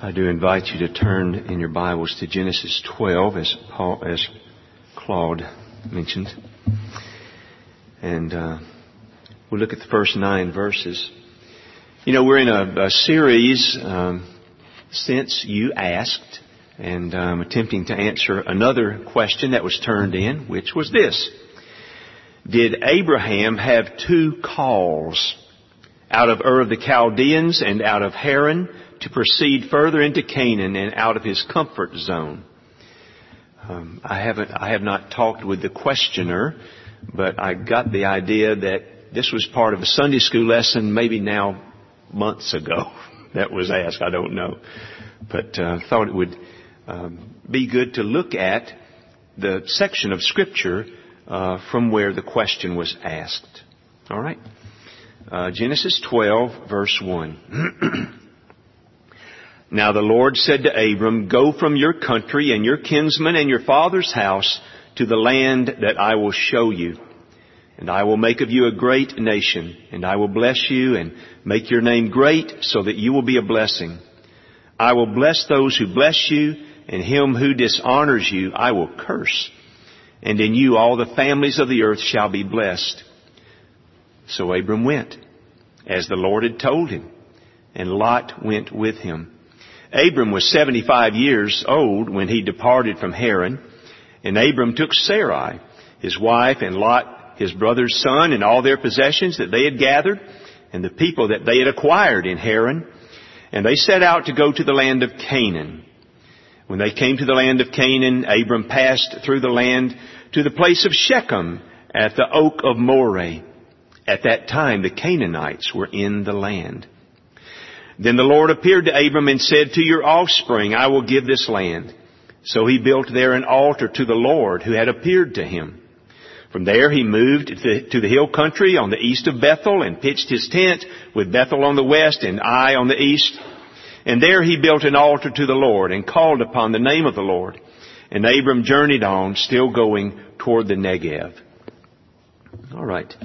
I do invite you to turn in your Bibles to Genesis 12, as Claude mentioned. And we'll look at the first 9 verses. You know, we're in a series, Since You Asked, and I'm attempting to answer another question that was turned in, which was this. Did Abraham have 2 calls, out of Ur of the Chaldeans and out of Haran, to proceed further into Canaan and out of his comfort zone? I have not talked with the questioner, but I got the idea that this was part of a Sunday school lesson, maybe now months ago, that was asked. I don't know, but thought it would be good to look at the section of Scripture from where the question was asked. All right, Genesis 12, verse 1. Now the Lord said to Abram, Go from your country and your kinsmen and your father's house to the land that I will show you. And I will make of you a great nation, and I will bless you and make your name great so that you will be a blessing. I will bless those who bless you, and him who dishonors you I will curse. And in you all the families of the earth shall be blessed. So Abram went, as the Lord had told him, and Lot went with him. Abram was 75 years old when he departed from Haran, and Abram took Sarai, his wife, and Lot, his brother's son, and all their possessions that they had gathered, and the people that they had acquired in Haran, and they set out to go to the land of Canaan. When they came to the land of Canaan, Abram passed through the land to the place of Shechem at the oak of Moreh. At that time the Canaanites were in the land. Then the Lord appeared to Abram and said, To your offspring I will give this land. So he built there an altar to the Lord who had appeared to him. From there he moved to the hill country on the east of Bethel and pitched his tent with Bethel on the west and Ai on the east. And there he built an altar to the Lord and called upon the name of the Lord. And Abram journeyed on, still going toward the Negev. All right.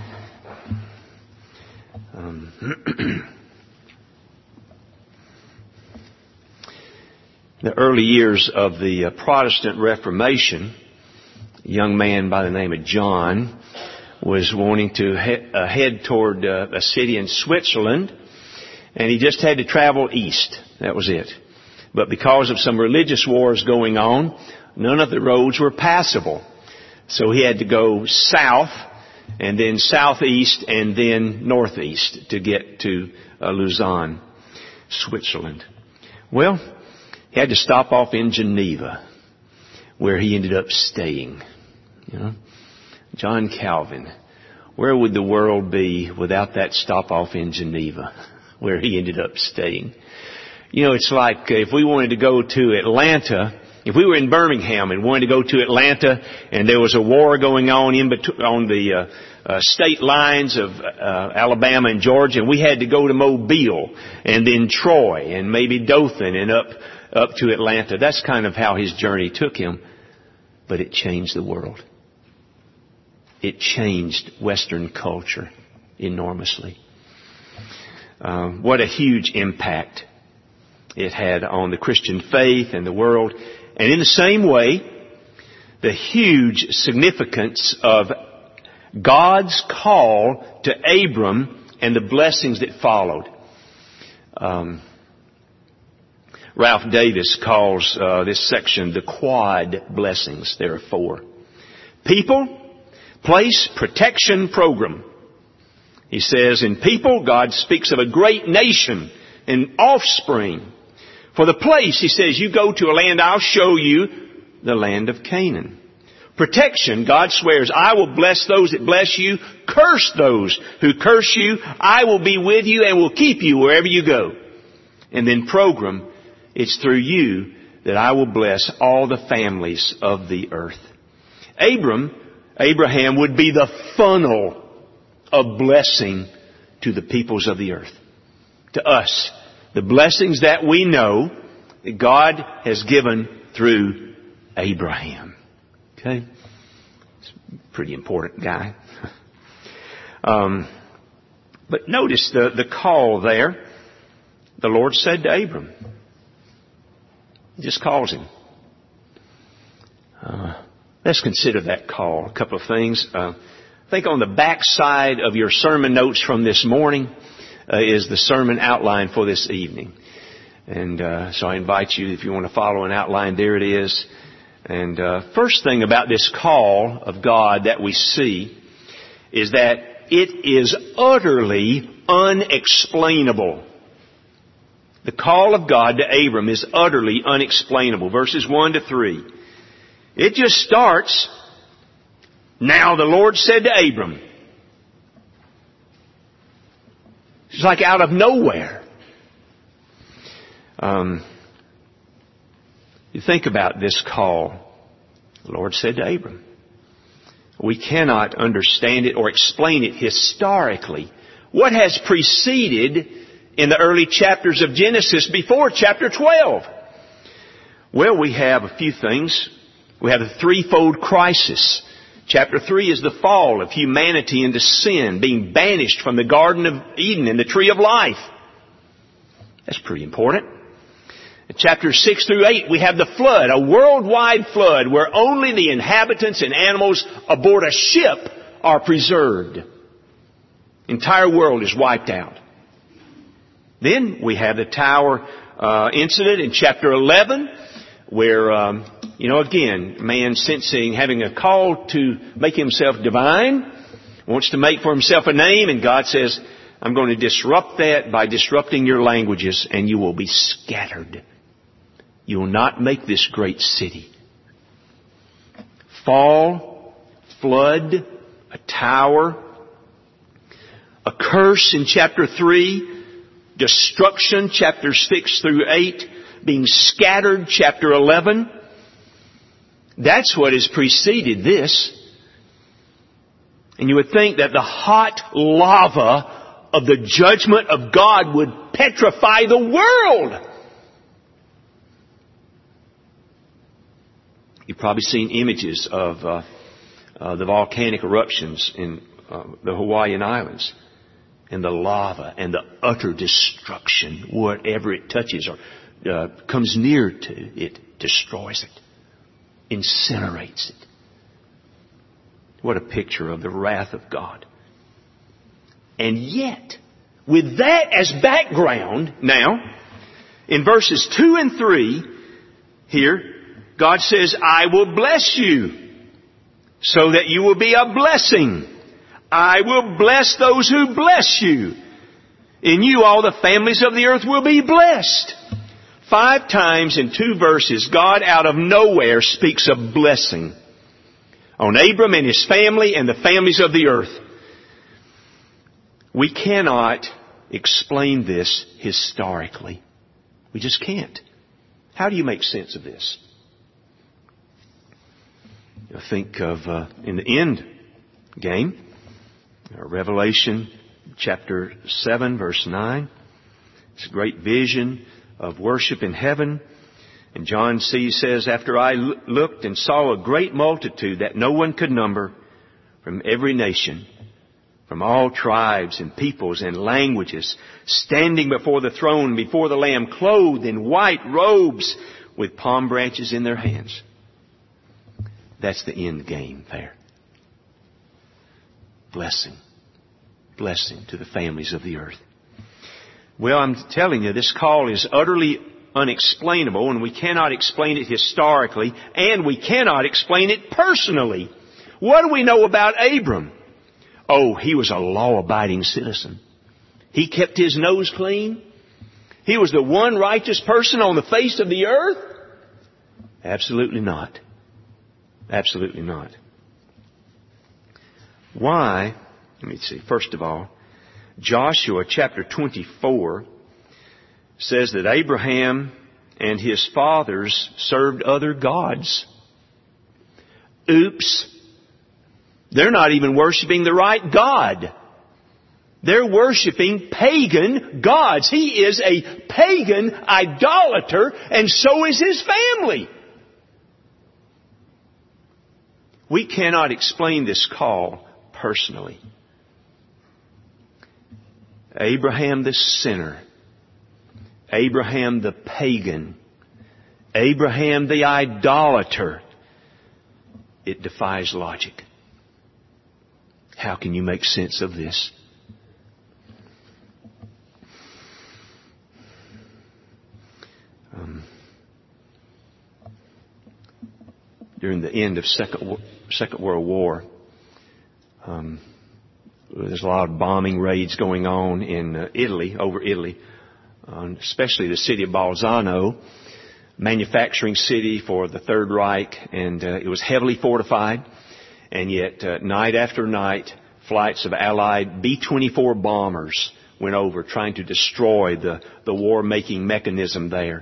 The early years of the Protestant Reformation, a young man by the name of John was wanting to head toward a city in Switzerland, and he just had to travel east. That was it. But because of some religious wars going on, none of the roads were passable. So he had to go south, and then southeast, and then northeast to get to Lausanne, Switzerland. Well, he had to stop off in Geneva, where he ended up staying. You know, John Calvin. Where would the world be without that stop off in Geneva, where he ended up staying? You know, it's like if we wanted to go to Atlanta, if we were in Birmingham and wanted to go to Atlanta, and there was a war going on on the state lines of Alabama and Georgia, and we had to go to Mobile and then Troy and maybe Dothan and up to Atlanta. That's kind of how his journey took him. But it changed the world. It changed Western culture enormously. What a huge impact it had on the Christian faith and the world. And in the same way, the huge significance of God's call to Abram and the blessings that followed. Ralph Davis calls this section the quad blessings. There are 4. People, place, protection, program. He says, in people, God speaks of a great nation and offspring. For the place, he says, you go to a land, I'll show you, the land of Canaan. Protection, God swears, I will bless those that bless you, curse those who curse you. I will be with you and will keep you wherever you go. And then program, it's through you that I will bless all the families of the earth. Abraham would be the funnel of blessing to the peoples of the earth. To us. The blessings that we know that God has given through Abraham. Okay? He's a pretty important guy. But notice the call there. The Lord said to Abram, He just calls him. Let's consider that call. A couple of things. I think on the back side of your sermon notes from this morning is the sermon outline for this evening. And so I invite you, if you want to follow an outline, there it is. And first thing about this call of God that we see is that it is utterly unexplainable. The call of God to Abram is utterly unexplainable. Verses 1 to 3. It just starts, "Now the Lord said to Abram." It's like out of nowhere. You think about this call. The Lord said to Abram. We cannot understand it or explain it historically. What has preceded in the early chapters of Genesis before chapter 12? Well, we have a few things. We have a threefold crisis. Chapter 3 is the fall of humanity into sin, being banished from the Garden of Eden and the Tree of Life. That's pretty important. In chapters 6 through 8, we have the flood, a worldwide flood where only the inhabitants and animals aboard a ship are preserved. Entire world is wiped out. Then we have the tower incident in chapter 11 where, again, man sensing, having a call to make himself divine, wants to make for himself a name, and God says, I'm going to disrupt that by disrupting your languages, and you will be scattered. You will not make this great city. Fall, flood, a tower, a curse in chapter 3, destruction, chapters 6 through 8, being scattered, chapter 11. That's what has preceded this. And you would think that the hot lava of the judgment of God would petrify the world. You've probably seen images of the volcanic eruptions in the Hawaiian Islands. And the lava and the utter destruction, whatever it touches or comes near to, it destroys it, incinerates it. What a picture of the wrath of God. And yet, with that as background, now, in verses 2 and 3, here, God says, I will bless you so that you will be a blessing. I will bless those who bless you. In you all the families of the earth will be blessed. 5 times in 2 verses, God out of nowhere speaks of blessing on Abram and his family and the families of the earth. We cannot explain this historically. We just can't. How do you make sense of this? I think of in the end game, Revelation chapter 7 verse 9. It's a great vision of worship in heaven. And John says, after I looked and saw a great multitude that no one could number from every nation, from all tribes and peoples and languages, standing before the throne, before the Lamb, clothed in white robes with palm branches in their hands. That's the end game there. Blessing. Blessing to the families of the earth. Well, I'm telling you, this call is utterly unexplainable, and we cannot explain it historically, and we cannot explain it personally. What do we know about Abram? Oh, he was a law-abiding citizen. He kept his nose clean. He was the one righteous person on the face of the earth? Absolutely not. Absolutely not. Why? Let me see. First of all, Joshua chapter 24 says that Abraham and his fathers served other gods. Oops. They're not even worshiping the right God. They're worshiping pagan gods. He is a pagan idolater, and so is his family. We cannot explain this call personally. Abraham the sinner, Abraham the pagan, Abraham the idolater. It defies logic. How can you make sense of this? During the end of Second World War, there's a lot of bombing raids going on in over Italy, especially the city of Bolzano, manufacturing city for the Third Reich, and it was heavily fortified. And yet, night after night, flights of Allied B-24 bombers went over trying to destroy the war-making mechanism there.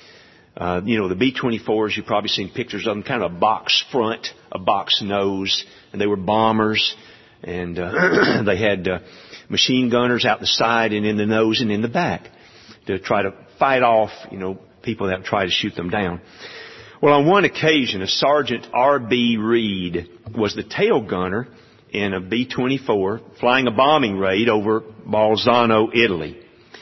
The B-24s, you've probably seen pictures of them, kind of a box front, a box nose, and they were bombers, and they had machine gunners out the side and in the nose and in the back to try to fight off, people that try to shoot them down. Well, on one occasion, a Sergeant R.B. Reed was the tail gunner in a B-24 flying a bombing raid over Bolzano, Italy.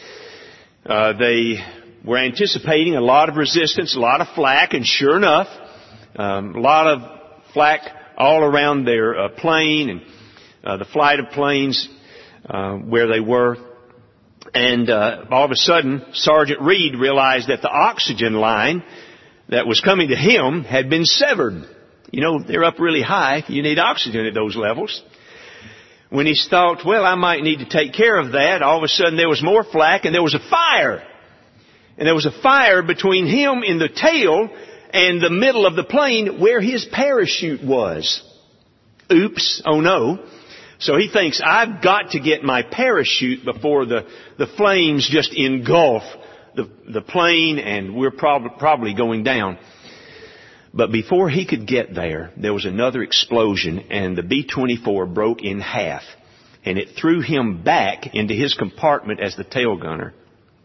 They were anticipating a lot of resistance, a lot of flak, and sure enough, a lot of flak all around their plane and the flight of planes where they were. And all of a sudden, Sergeant Reed realized that the oxygen line that was coming to him had been severed. They're up really high. You need oxygen at those levels. When he thought, well, I might need to take care of that, all of a sudden there was more flak and there was a fire. And there was a fire between him in the tail and the middle of the plane where his parachute was. Oops, oh no. So he thinks, I've got to get my parachute before the flames just engulf the plane and we're probably going down. But before he could get there was another explosion and the B-24 broke in half. And it threw him back into his compartment as the tail gunner.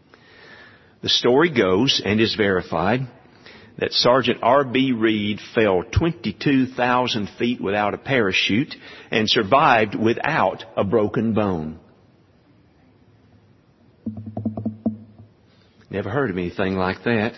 The story goes, and is verified, that Sergeant R.B. Reed fell 22,000 feet without a parachute and survived without a broken bone. Never heard of anything like that.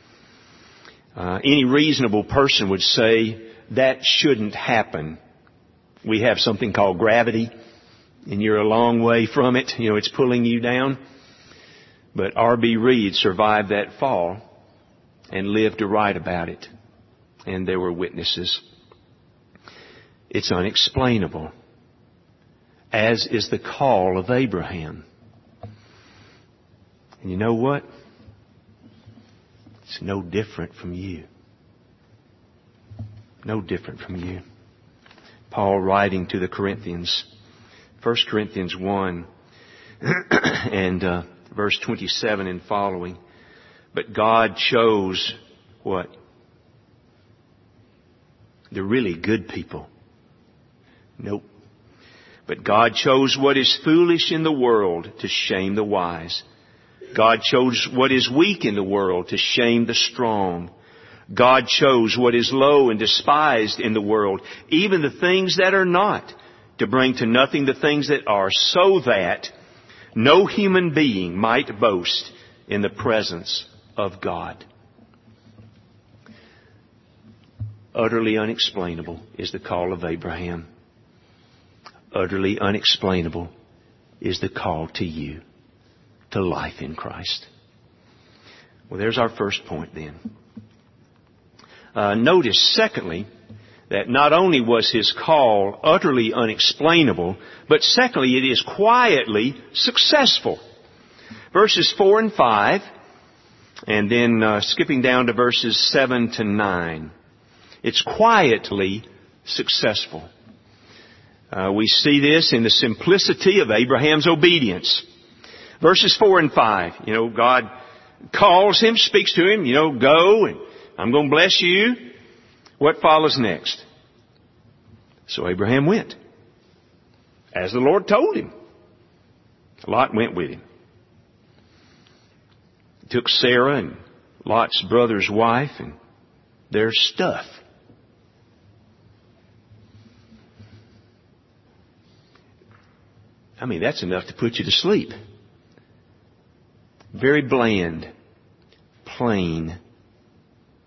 Any reasonable person would say that shouldn't happen. We have something called gravity, and you're a long way from it. It's pulling you down. But R.B. Reed survived that fall and lived to write about it. And there were witnesses. It's unexplainable, as is the call of Abraham. And you know what? It's no different from you. No different from you. Paul writing to the Corinthians, 1 Corinthians 1 and verse 27 and following. But God chose what? The really good people. Nope. But God chose what is foolish in the world to shame the wise. God chose what is weak in the world to shame the strong. God chose what is low and despised in the world, even the things that are not, to bring to nothing the things that are, so that no human being might boast in the presence of God. Utterly unexplainable is the call of Abraham. Utterly unexplainable is the call to you, to life in Christ. Well, there's our first point then. Notice, secondly, that not only was his call utterly unexplainable, but secondly, it is quietly successful. Verses 4 and 5, and then skipping down to verses 7 to 9. It's quietly successful. We see this in the simplicity of Abraham's obedience. Verses 4 and 5, God calls him, speaks to him, go and I'm going to bless you. What follows next? So Abraham went, as the Lord told him. Lot went with him. He took Sarah and Lot's brother's wife and their stuff. That's enough to put you to sleep. Very bland, plain,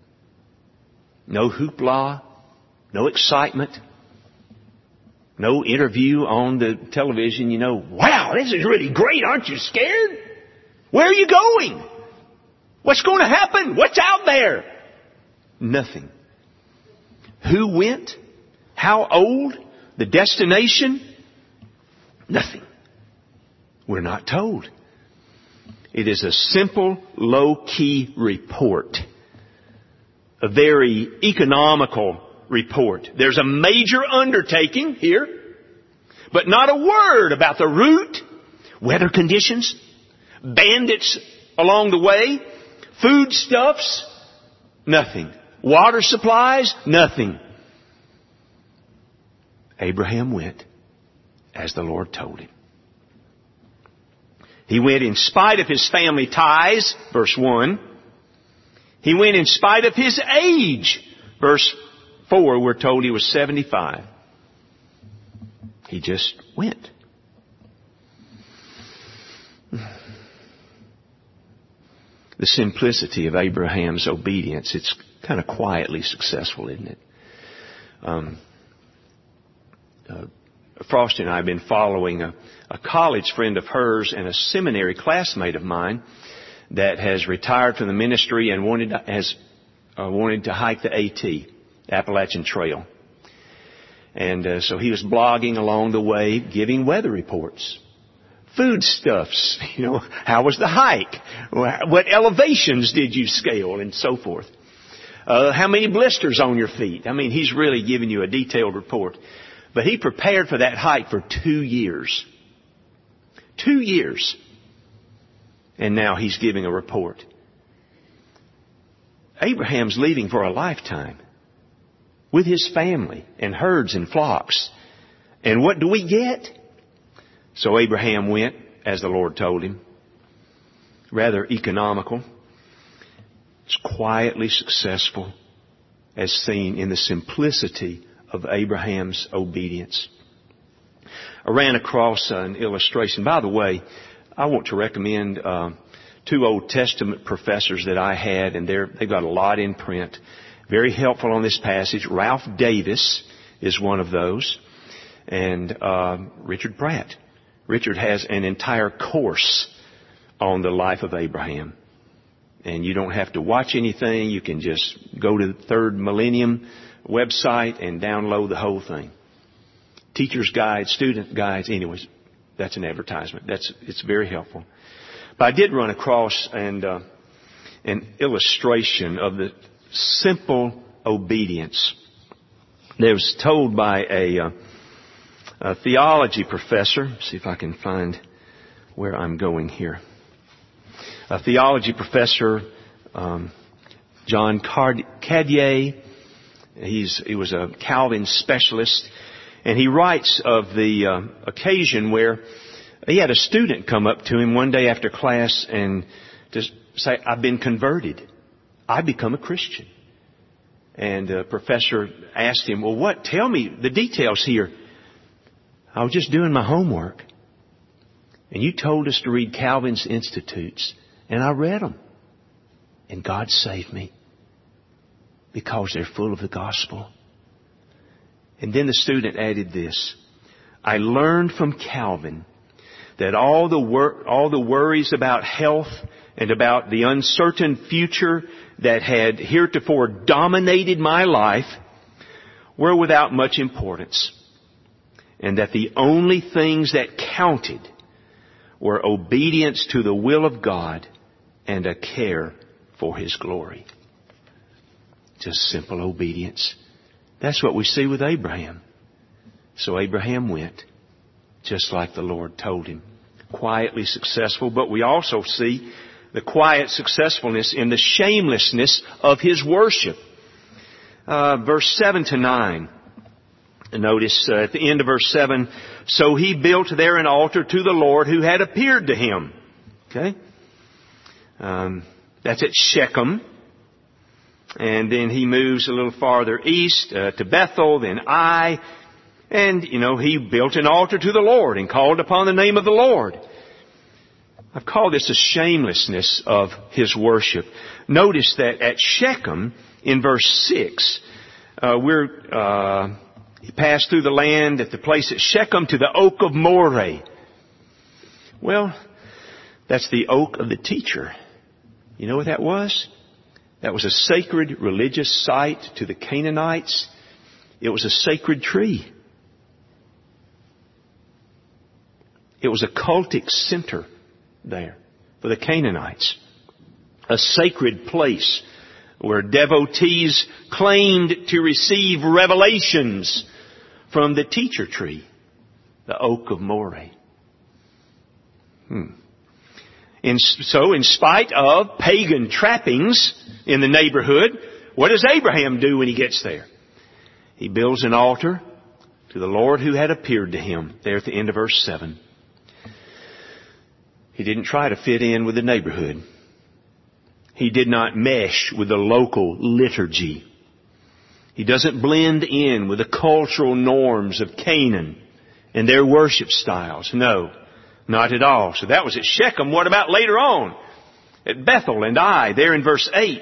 No hoopla. No excitement. No interview on the television. You know, wow, this is really great. Aren't you scared? Where are you going? What's going to happen? What's out there? Nothing. Who went? How old? The destination? Nothing. We're not told. It is a simple, low-key report. A very economical report. There's a major undertaking here, but not a word about the route, weather conditions, bandits along the way, foodstuffs, nothing. Water supplies, nothing. Abraham went as the Lord told him. He went in spite of his family ties, verse 1. He went in spite of his age, verse 4, we're told he was 75. He just went. The simplicity of Abraham's obedience, it's kind of quietly successful, isn't it? Frosty and I have been following a college friend of hers and a seminary classmate of mine that has retired from the ministry and wanted to hike the AT, Appalachian Trail. And so he was blogging along the way, giving weather reports. Foodstuffs, how was the hike? What elevations did you scale? And so forth. How many blisters on your feet? I mean, he's really giving you a detailed report. But he prepared for that hike for 2 years. 2 years. And now he's giving a report. Abraham's leaving for a lifetime with his family and herds and flocks. And what do we get? So Abraham went as the Lord told him. Rather economical. It's quietly successful as seen in the simplicity of Abraham's obedience. I ran across an illustration. By the way, I want to recommend 2 Old Testament professors that I had, and they've got a lot in print. Very helpful on this passage. Ralph Davis is one of those, and Richard Pratt. Richard has an entire course on the life of Abraham. And you don't have to watch anything. You can just go to the Third Millennium website and download the whole thing. Teacher's guides, student guides, anyways. That's an advertisement. It's very helpful. But I did run across an illustration of the simple obedience that was told by a theology professor. Let's see if I can find where I'm going here. A theology professor, John Cadier. He was a Calvin specialist. And he writes of the occasion where he had a student come up to him one day after class and just say, I've been converted. I've become a Christian. And the professor asked him, well, tell me the details here. I was just doing my homework. And you told us to read Calvin's Institutes. And I read them. And God saved me. Because they're full of the gospel. And then the student added this. I learned from Calvin that all the worries about health and about the uncertain future that had heretofore dominated my life were without much importance. And that the only things that counted were obedience to the will of God and a care for His glory. Just simple obedience. That's what we see with Abraham. So Abraham went, just like the Lord told him. Quietly successful, but we also see the quiet successfulness in the shamelessness of his worship. Verse 7 to 9. Notice at the end of verse 7, so he built there an altar to the Lord who had appeared to him. Okay? That's at Shechem. And then he moves a little farther east to Bethel, then Ai. And, he built an altar to the Lord and called upon the name of the Lord. I've called this a shamelessness of his worship. Notice that at Shechem, in verse 6, he passed through the land at the place at Shechem to the oak of Moreh. Well, that's the oak of the teacher. You know what that was? That was a sacred religious site to the Canaanites. It was a sacred tree. It was a cultic center there for the Canaanites. A sacred place where devotees claimed to receive revelations from the teacher tree, the oak of Moreh. So in spite of pagan trappings in the neighborhood, what does Abraham do when he gets there? He builds an altar to the Lord who had appeared to him there at the end of verse 7. He didn't try to fit in with the neighborhood. He did not mesh with the local liturgy. He doesn't blend in with the cultural norms of Canaan and their worship styles. No, not at all. So that was at Shechem. What about later on? At Bethel and Ai, there in verse 8.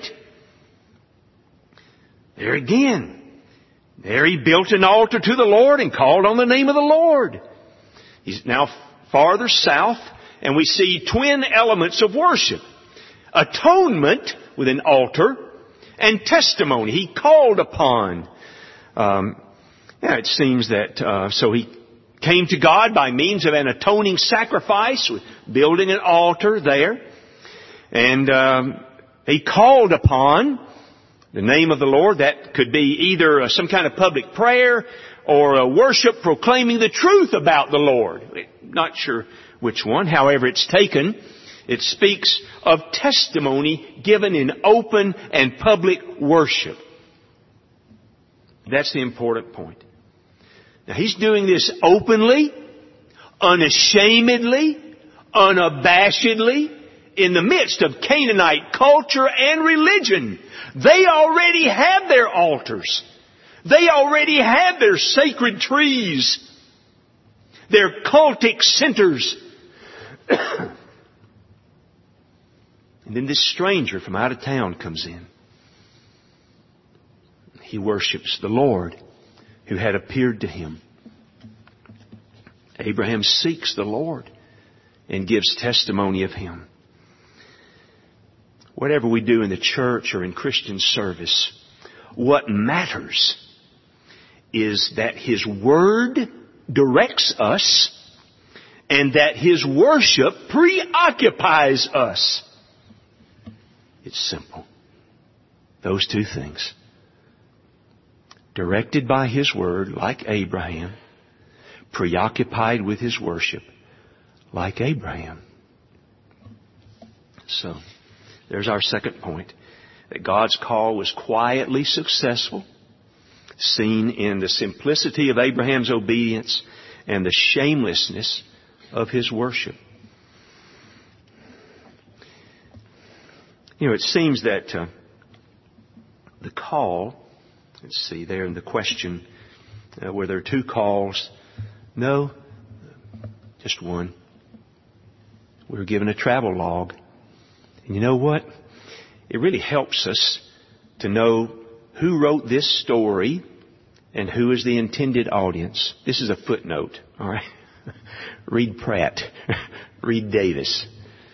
There again. There he built an altar to the Lord and called on the name of the Lord. He's now farther south, and we see twin elements of worship. Atonement with an altar and testimony. He called upon. It seems that so he came to God by means of an atoning sacrifice, building an altar there. And he called upon the name of the Lord. That could be either some kind of public prayer or a worship proclaiming the truth about the Lord. Not sure which one. However it's taken, it speaks of testimony given in open and public worship. That's the important point. Now he's doing this openly, unashamedly, unabashedly, in the midst of Canaanite culture and religion. They already had their altars. They already had their sacred trees, their cultic centers. And then this stranger from out of town comes in. He worships the Lord who had appeared to him. Abraham seeks the Lord and gives testimony of him. Whatever we do in the church or in Christian service, what matters is that His Word directs us and that His worship preoccupies us. It's simple. Those two things. Directed by His Word, like Abraham. Preoccupied with His worship, like Abraham. So, there's our second point. That God's call was quietly successful, seen in the simplicity of Abraham's obedience and the shamelessness of his worship. You know, it seems that the call, let's see there in the question, where there are two calls. No, just one. We were given a travel log. And you know what? It really helps us to know who wrote this story and who is the intended audience. This is a footnote, all right? Read Pratt. Read Davis.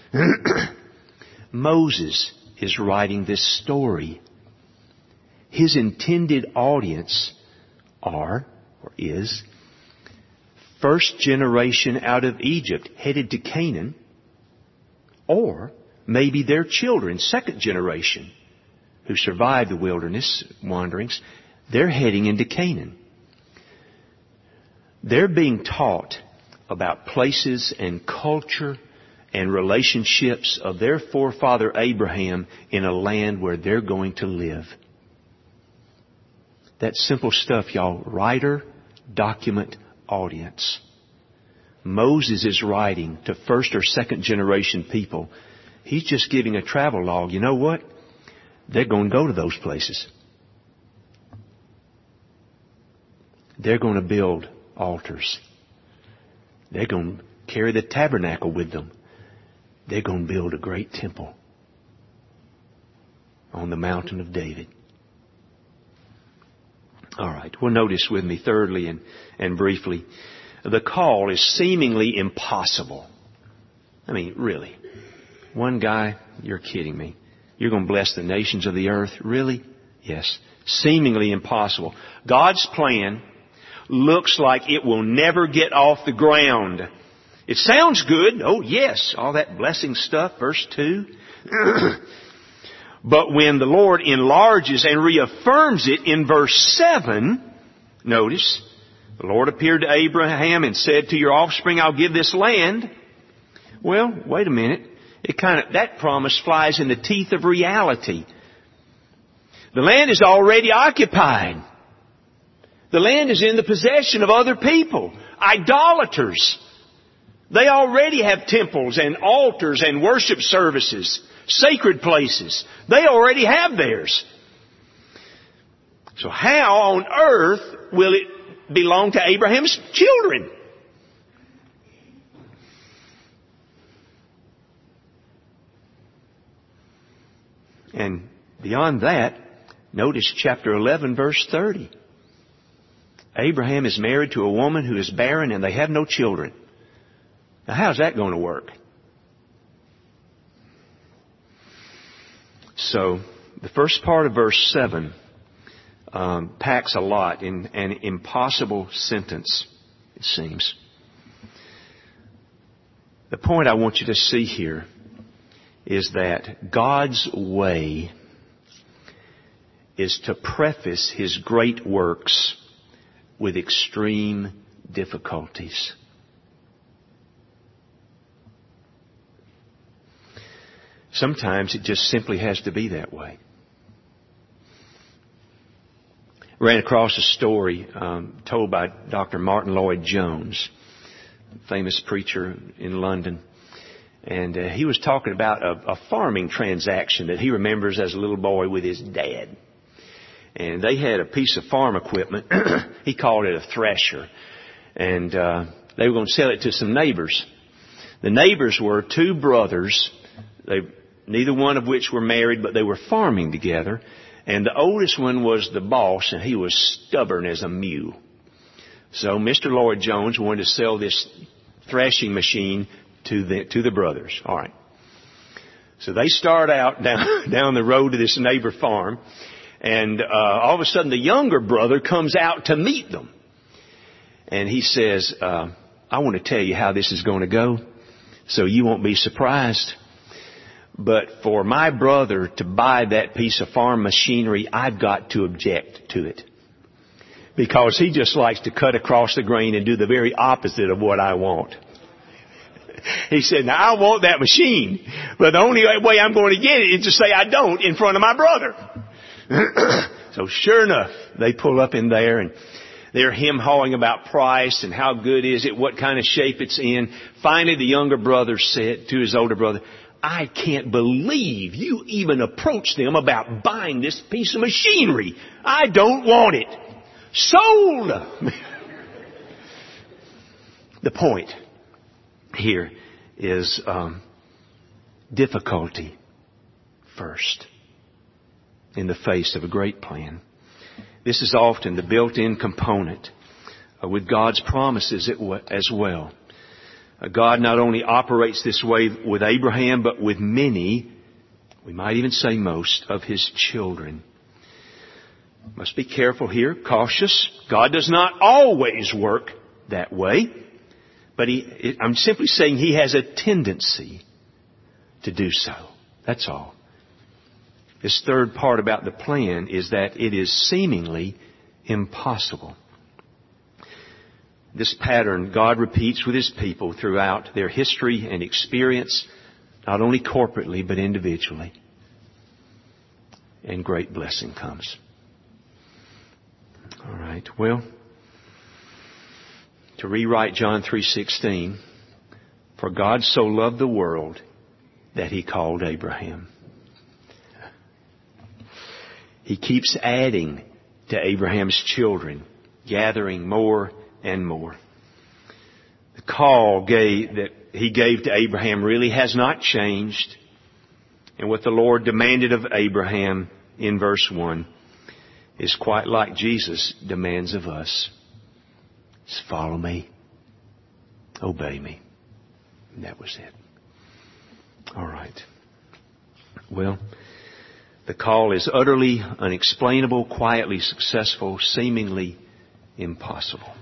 Moses is writing this story. His intended audience is first generation out of Egypt headed to Canaan, or maybe their children, second generation, who survived the wilderness wanderings. They're heading into Canaan. They're being taught about places and culture and relationships of their forefather Abraham in a land where they're going to live. That simple stuff, y'all. Writer, document, audience. Moses is writing to first or second generation people. He's just giving a travel log. You know what? They're going to go to those places. They're going to build altars. They're going to carry the tabernacle with them. they're going to build a great temple on the mountain of David. All right. Well, notice with me thirdly and briefly, the call is seemingly impossible. I mean, really. One guy, you're kidding me. You're going to bless the nations of the earth? Really? Yes. Seemingly impossible. God's plan looks like it will never get off the ground. It sounds good. Oh, yes. All that blessing stuff. Verse 2. But when the Lord enlarges and reaffirms it in verse 7, notice, the Lord appeared to Abraham and said, to your offspring I'll give this land. Well, wait a minute. That promise flies in the teeth of reality. The land is already occupied. The land is in the possession of other people, idolaters. They already have temples and altars and worship services, sacred places. They already have theirs. So how on earth will it belong to Abraham's children? And beyond that, notice chapter 11, verse 30. Abraham is married to a woman who is barren and they have no children. Now, how's that going to work? So, the first part of verse 7 packs a lot in an impossible sentence, it seems. The point I want you to see here is that God's way is to preface His great works with extreme difficulties. Sometimes it just simply has to be that way. Ran across a story told by Dr. Martin Lloyd-Jones, famous preacher in London. And he was talking about a farming transaction that he remembers as a little boy with his dad. And they had a piece of farm equipment. He called it a thresher. And they were going to sell it to some neighbors. The neighbors were two brothers, neither one of which were married, but they were farming together. And the oldest one was the boss, and he was stubborn as a mule. So Mr. Lloyd-Jones wanted to sell this threshing machine to the brothers. All right. So they start out down the road to this neighbor farm, and all of a sudden the younger brother comes out to meet them. And he says, I want to tell you how this is going to go, so you won't be surprised. But for my brother to buy that piece of farm machinery, I've got to object to it. Because he just likes to cut across the grain and do the very opposite of what I want. He said, now I want that machine, but the only way I'm going to get it is to say I don't in front of my brother. So sure enough, they pull up in there and they're him-hawing about price and how good is it, what kind of shape it's in. Finally, the younger brother said to his older brother, I can't believe you even approached them about buying this piece of machinery. I don't want it. Sold! The point here is difficulty first in the face of a great plan. This is often the built-in component with God's promises as well. God not only operates this way with Abraham, but with many, we might even say most, of His children. Must be careful here, cautious. God does not always work that way. But I'm simply saying He has a tendency to do so. That's all. This third part about the plan is that it is seemingly impossible. This pattern God repeats with His people throughout their history and experience, not only corporately but individually. And great blessing comes. All right. Well, to rewrite John 3:16, for God so loved the world that He called Abraham. He keeps adding to Abraham's children, gathering more and more. The call that He gave to Abraham really has not changed. And what the Lord demanded of Abraham in verse 1 is quite like Jesus demands of us. Just follow me. Obey me. And that was it. All right. Well, the call is utterly unexplainable, quietly successful, seemingly impossible.